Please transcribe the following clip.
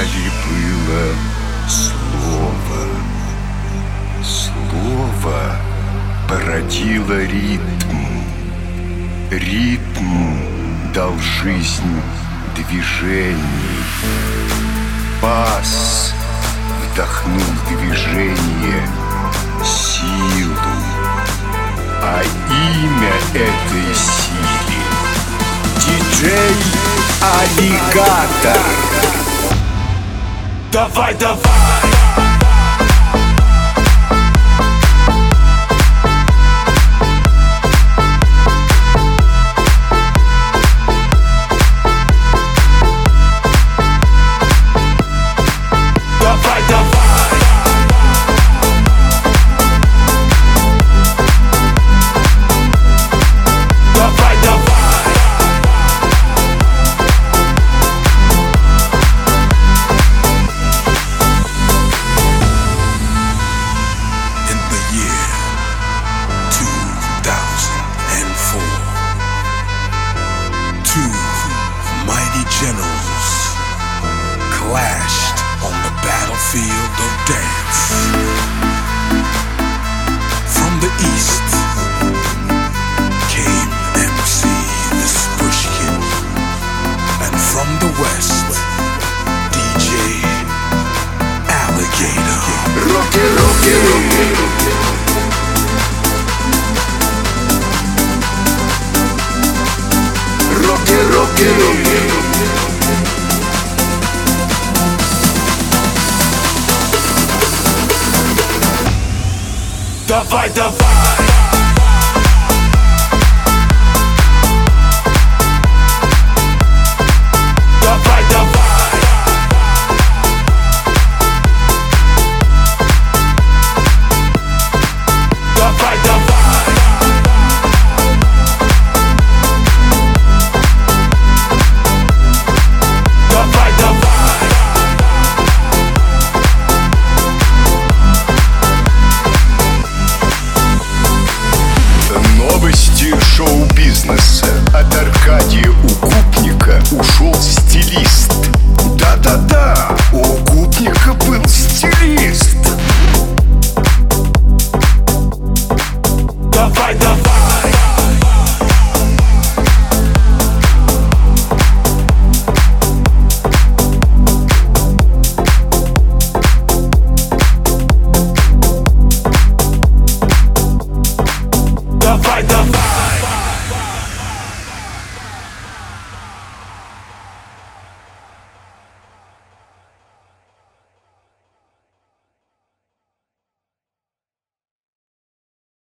вначале было слово. Слово породило ритм. Ритм дал жизнь движений. Бас вдохнул движение, силу. А имя этой силе — диджей-аллигатор. Давай, давай! Generals clashed on the battlefield of dance. From the east came MC this Pushkin, and from the west DJ Alligator. Rocky, rocky, rocky. Rocky, rocky, rocky. Давай, давай! Шоу-бизнеса. От Аркадия Укупника ушел стилист.